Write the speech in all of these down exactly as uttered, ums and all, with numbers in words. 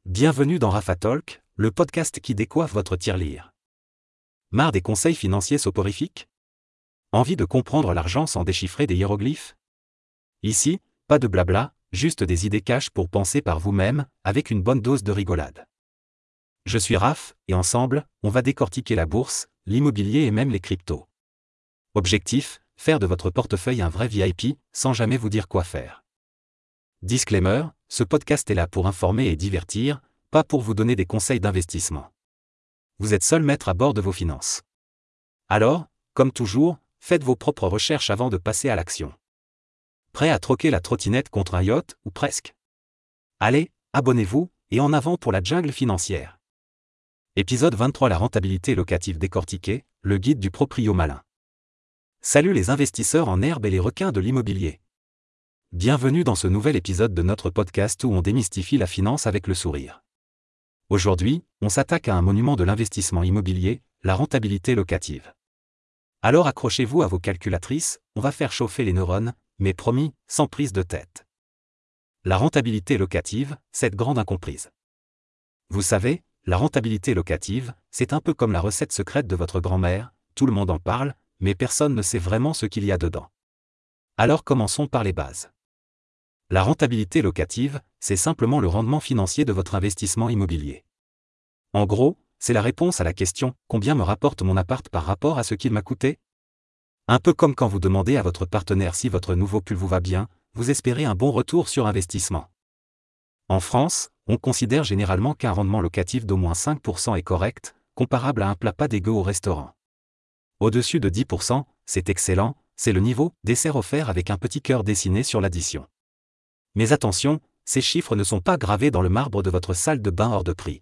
Bienvenue dans Rafa Talk, le podcast qui décoiffe votre tirelire. Marre des conseils financiers soporifiques? Envie de comprendre l'argent sans déchiffrer des hiéroglyphes? Ici, pas de blabla, juste des idées cash pour penser par vous-même, avec une bonne dose de rigolade. Je suis Raph, et ensemble, on va décortiquer la bourse, l'immobilier et même les cryptos. Objectif, faire de votre portefeuille un vrai V I P, sans jamais vous dire quoi faire. Disclaimer, ce podcast est là pour informer et divertir, pas pour vous donner des conseils d'investissement. Vous êtes seul maître à bord de vos finances. Alors, comme toujours, faites vos propres recherches avant de passer à l'action. Prêt à troquer la trottinette contre un yacht, ou presque? Allez, abonnez-vous, et en avant pour la jungle financière. Épisode vingt-trois La rentabilité locative décortiquée, le guide du proprio malin. Salut les investisseurs en herbe et les requins de l'immobilier. Bienvenue dans ce nouvel épisode de notre podcast où on démystifie la finance avec le sourire. Aujourd'hui, on s'attaque à un monument de l'investissement immobilier, la rentabilité locative. Alors accrochez-vous à vos calculatrices, on va faire chauffer les neurones, mais promis, sans prise de tête. La rentabilité locative, cette grande incomprise. Vous savez, la rentabilité locative, c'est un peu comme la recette secrète de votre grand-mère, tout le monde en parle, mais personne ne sait vraiment ce qu'il y a dedans. Alors commençons par les bases. La rentabilité locative, c'est simplement le rendement financier de votre investissement immobilier. En gros, c'est la réponse à la question « Combien me rapporte mon appart par rapport à ce qu'il m'a coûté ?» Un peu comme quand vous demandez à votre partenaire si votre nouveau pull vous va bien, vous espérez un bon retour sur investissement. En France, on considère généralement qu'un rendement locatif d'au moins cinq pour cent est correct, comparable à un plat pas dégueu au restaurant. Au-dessus de dix pour cent, c'est excellent, c'est le niveau « dessert offert avec un petit cœur dessiné sur l'addition ». Mais attention, ces chiffres ne sont pas gravés dans le marbre de votre salle de bain hors de prix.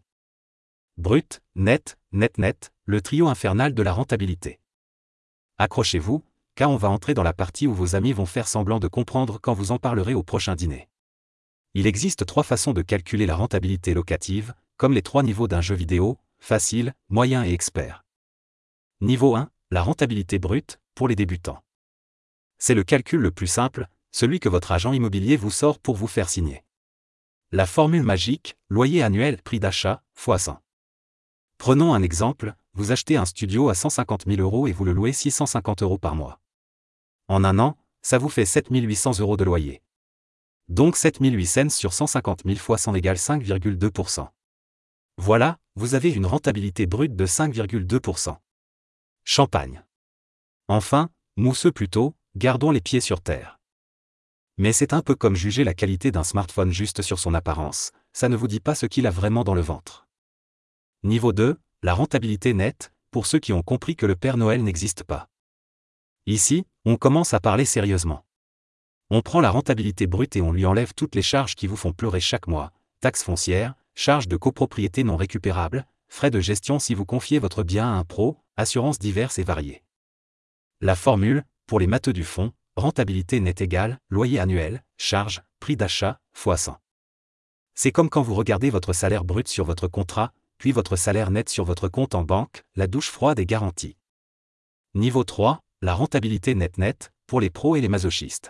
Brut, net, net net, le trio infernal de la rentabilité. Accrochez-vous, car on va entrer dans la partie où vos amis vont faire semblant de comprendre quand vous en parlerez au prochain dîner. Il existe trois façons de calculer la rentabilité locative, comme les trois niveaux d'un jeu vidéo, facile, moyen et expert. Niveau un, la rentabilité brute, pour les débutants. C'est le calcul le plus simple, celui que votre agent immobilier vous sort pour vous faire signer. La formule magique, loyer annuel prix d'achat, fois cent. Prenons un exemple, vous achetez un studio à cent cinquante mille euros et vous le louez six cent cinquante euros par mois. En un an, ça vous fait sept mille huit cents euros de loyer. Donc sept mille huit cents sur cent cinquante mille fois cent égale cinq virgule deux pour cent. Voilà, vous avez une rentabilité brute de cinq virgule deux pour cent. Champagne. Enfin, mousseux plutôt, gardons les pieds sur terre. Mais c'est un peu comme juger la qualité d'un smartphone juste sur son apparence, ça ne vous dit pas ce qu'il a vraiment dans le ventre. Niveau deux, la rentabilité nette, pour ceux qui ont compris que le Père Noël n'existe pas. Ici, on commence à parler sérieusement. On prend la rentabilité brute et on lui enlève toutes les charges qui vous font pleurer chaque mois, taxes foncières, charges de copropriété non récupérables, frais de gestion si vous confiez votre bien à un pro, assurances diverses et variées. La formule, pour les matheux du fond, rentabilité nette égale, loyer annuel, charge, prix d'achat, fois cent. C'est comme quand vous regardez votre salaire brut sur votre contrat, puis votre salaire net sur votre compte en banque, la douche froide est garantie. Niveau trois, la rentabilité nette nette, pour les pros et les masochistes.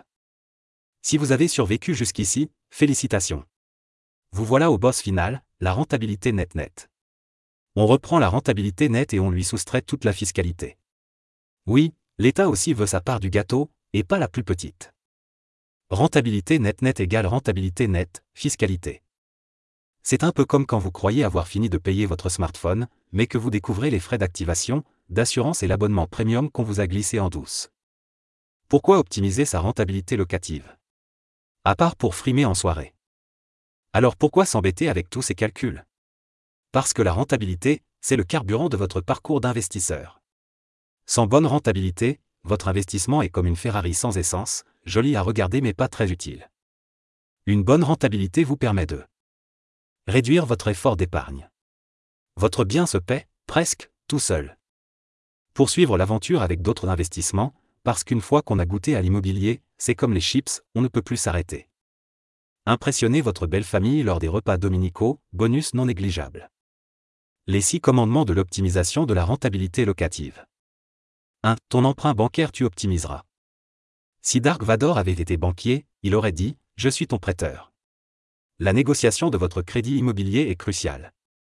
Si vous avez survécu jusqu'ici, félicitations. Vous voilà au boss final, la rentabilité nette nette. On reprend la rentabilité nette et on lui soustrait toute la fiscalité. Oui, l'État aussi veut sa part du gâteau, et pas la plus petite. Rentabilité nette nette égale rentabilité nette, fiscalité. C'est un peu comme quand vous croyez avoir fini de payer votre smartphone, mais que vous découvrez les frais d'activation, d'assurance et l'abonnement premium qu'on vous a glissé en douce. Pourquoi optimiser sa rentabilité locative? À part pour frimer en soirée. Alors pourquoi s'embêter avec tous ces calculs? Parce que la rentabilité, c'est le carburant de votre parcours d'investisseur. Sans bonne rentabilité, votre investissement est comme une Ferrari sans essence, jolie à regarder mais pas très utile. Une bonne rentabilité vous permet de réduire votre effort d'épargne. Votre bien se paie, presque, tout seul. Poursuivre l'aventure avec d'autres investissements, parce qu'une fois qu'on a goûté à l'immobilier, c'est comme les chips, on ne peut plus s'arrêter. Impressionner votre belle famille lors des repas dominicaux, bonus non négligeable. Les six commandements de l'optimisation de la rentabilité locative. un. Ton emprunt bancaire tu optimiseras. Si Dark Vador avait été banquier, il aurait dit « Je suis ton prêteur ». La négociation de votre crédit immobilier est cruciale.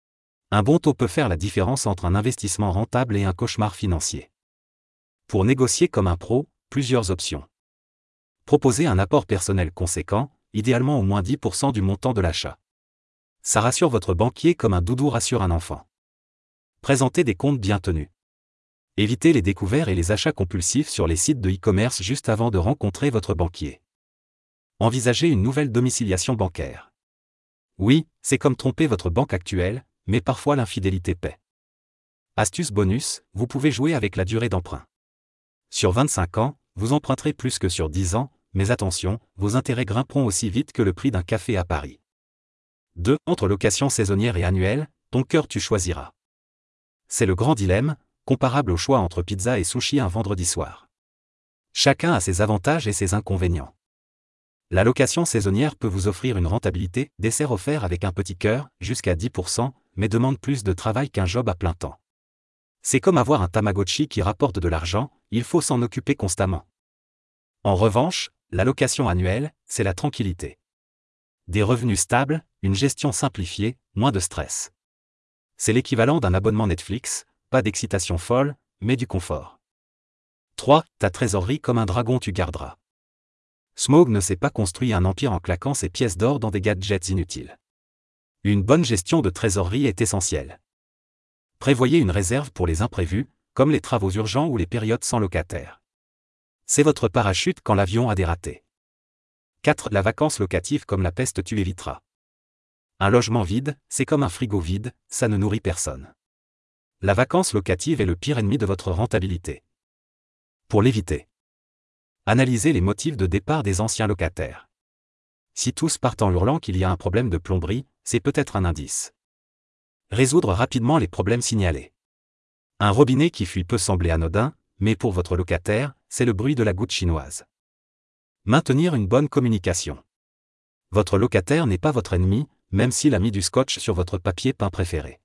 Un bon taux peut faire la différence entre un investissement rentable et un cauchemar financier. Pour négocier comme un pro, plusieurs options. Proposez un apport personnel conséquent, idéalement au moins dix pour cent du montant de l'achat. Ça rassure votre banquier comme un doudou rassure un enfant. Présentez des comptes bien tenus. Évitez les découvertes et les achats compulsifs sur les sites de e-commerce juste avant de rencontrer votre banquier. Envisagez une nouvelle domiciliation bancaire. Oui, c'est comme tromper votre banque actuelle, mais parfois l'infidélité paie. Astuce bonus, vous pouvez jouer avec la durée d'emprunt. Sur vingt-cinq ans, vous emprunterez plus que sur dix ans, mais attention, vos intérêts grimperont aussi vite que le prix d'un café à Paris. deux. Entre location saisonnière et annuelle, ton cœur tu choisiras. C'est le grand dilemme, comparable au choix entre pizza et sushi un vendredi soir. Chacun a ses avantages et ses inconvénients. La location saisonnière peut vous offrir une rentabilité, dessert offert avec un petit cœur, jusqu'à dix pour cent, mais demande plus de travail qu'un job à plein temps. C'est comme avoir un Tamagotchi qui rapporte de l'argent, il faut s'en occuper constamment. En revanche, la location annuelle, c'est la tranquillité. Des revenus stables, une gestion simplifiée, moins de stress. C'est l'équivalent d'un abonnement Netflix, pas d'excitation folle, mais du confort. trois. Ta trésorerie comme un dragon tu garderas. Smoug ne s'est pas construit un empire en claquant ses pièces d'or dans des gadgets inutiles. Une bonne gestion de trésorerie est essentielle. Prévoyez une réserve pour les imprévus, comme les travaux urgents ou les périodes sans locataire. C'est votre parachute quand l'avion a dératé. quatre. La vacance locative comme la peste tu éviteras. Un logement vide, c'est comme un frigo vide, ça ne nourrit personne. La vacance locative est le pire ennemi de votre rentabilité. Pour l'éviter, analysez les motifs de départ des anciens locataires. Si tous partent en hurlant qu'il y a un problème de plomberie, c'est peut-être un indice. Résoudre rapidement les problèmes signalés. Un robinet qui fuit peut sembler anodin, mais pour votre locataire, c'est le bruit de la goutte chinoise. Maintenir une bonne communication. Votre locataire n'est pas votre ennemi, même s'il a mis du scotch sur votre papier peint préféré.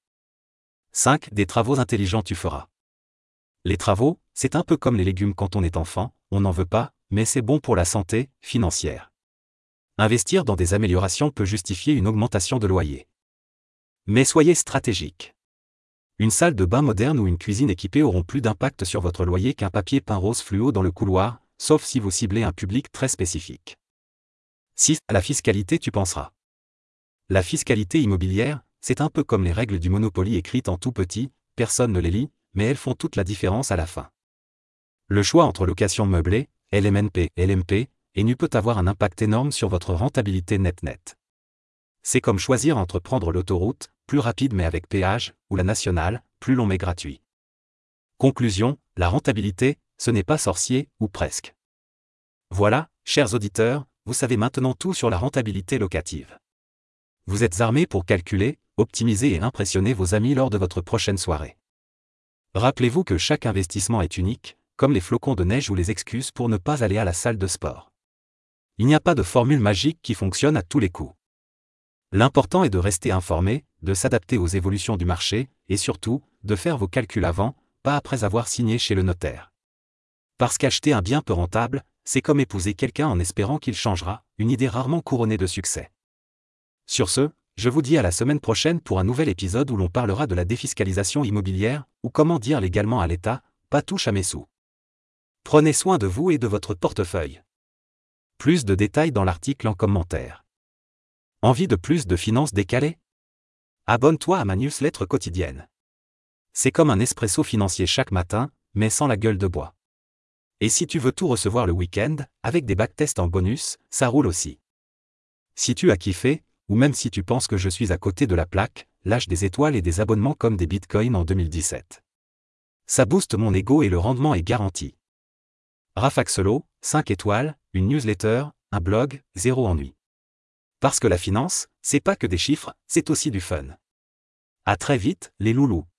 cinq. Des travaux intelligents tu feras. Les travaux, c'est un peu comme les légumes quand on est enfant, on n'en veut pas, mais c'est bon pour la santé financière. Investir dans des améliorations peut justifier une augmentation de loyer. Mais soyez stratégique. Une salle de bain moderne ou une cuisine équipée auront plus d'impact sur votre loyer qu'un papier peint rose fluo dans le couloir, sauf si vous ciblez un public très spécifique. six. À la fiscalité tu penseras. La fiscalité immobilière, c'est un peu comme les règles du Monopoly écrites en tout petit, personne ne les lit, mais elles font toute la différence à la fin. Le choix entre location meublée, L M N P, L M P, et nu peut avoir un impact énorme sur votre rentabilité net-net. C'est comme choisir entre prendre l'autoroute, plus rapide mais avec péage, ou la nationale, plus long mais gratuit. Conclusion, la rentabilité, ce n'est pas sorcier, ou presque. Voilà, chers auditeurs, vous savez maintenant tout sur la rentabilité locative. Vous êtes armés pour calculer, optimiser et impressionner vos amis lors de votre prochaine soirée. Rappelez-vous que chaque investissement est unique, comme les flocons de neige ou les excuses pour ne pas aller à la salle de sport. Il n'y a pas de formule magique qui fonctionne à tous les coups. L'important est de rester informé, de s'adapter aux évolutions du marché, et surtout, de faire vos calculs avant, pas après avoir signé chez le notaire. Parce qu'acheter un bien peu rentable, c'est comme épouser quelqu'un en espérant qu'il changera, une idée rarement couronnée de succès. Sur ce, je vous dis à la semaine prochaine pour un nouvel épisode où l'on parlera de la défiscalisation immobilière, ou comment dire légalement à l'État, pas touche à mes sous. Prenez soin de vous et de votre portefeuille. Plus de détails dans l'article en commentaire. Envie de plus de finances décalées? Abonne-toi à ma newsletter quotidienne. C'est comme un espresso financier chaque matin, mais sans la gueule de bois. Et si tu veux tout recevoir le week-end, avec des backtests en bonus, ça roule aussi. Si tu as kiffé, ou même si tu penses que je suis à côté de la plaque, lâche des étoiles et des abonnements comme des bitcoins en deux mille dix-sept. Ça booste mon ego et le rendement est garanti. Rafaxelo, cinq étoiles, une newsletter, un blog, zéro ennui. Parce que la finance, c'est pas que des chiffres, c'est aussi du fun. À très vite, les loulous.